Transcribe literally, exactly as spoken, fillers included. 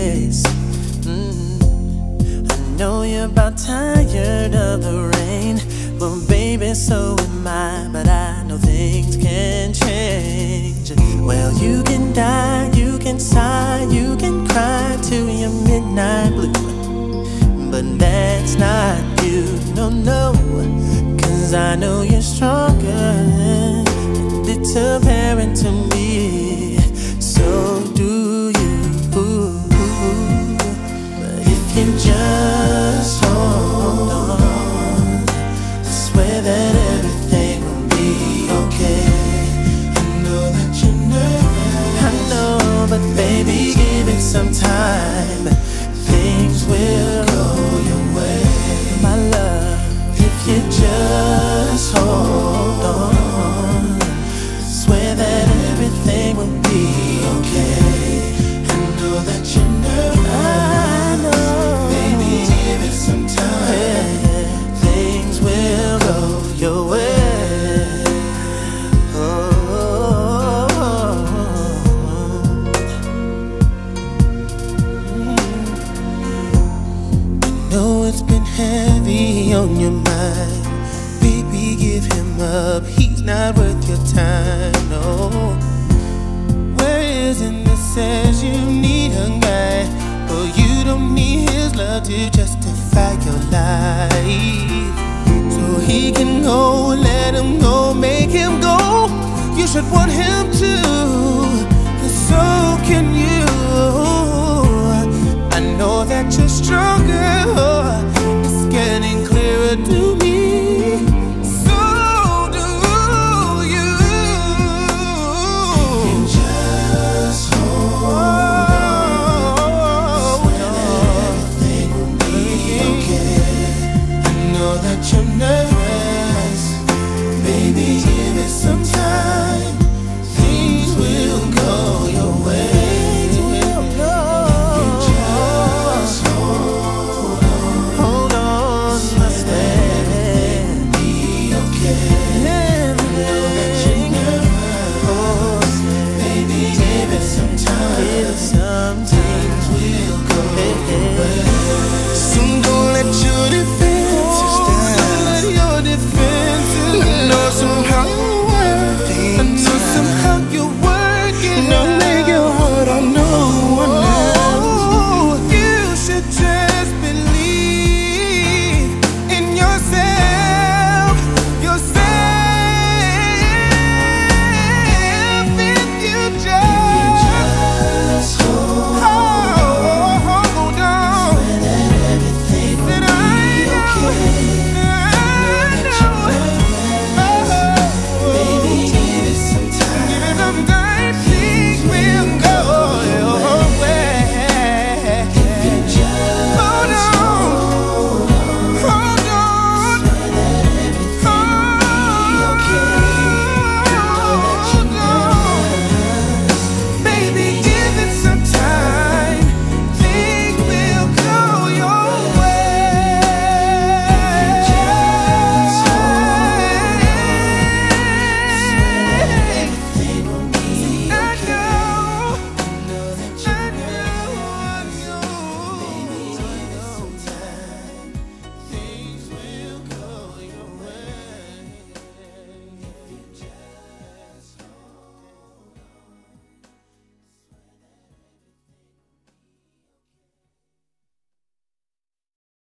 place. Mm-hmm. I know you're about tired of the rain. Well, baby, so am I, but I know things can change. Well, you can die, you can sigh, you can cry to your midnight blue, but that's not you, no, no. Cause I know you're stronger, and it's apparent to me. So do you. But if you just hold on, I swear that everything will be okay. I know that you're nervous, I know, but baby, give it some time. Things will go your way, my love. If you just hold on, swear that everything will be okay. I know that you're nervous, I know, baby, give it some time. Yeah, things will go your way. Oh, I know it's been heavy on your mind. Baby, give him up, he's not worth your time, no. Where is it that says you need a guy? Oh, you don't need his love to justify your life. So he can go, let him go, make him go. You should want him to, cause so can you. I know that you're stronger, it's getting clearer to me. So do you. If you just hold on, swear that everything will be okay. I know that you're nervous, baby, give it some time. Things will go your way. Sometimes things will go away.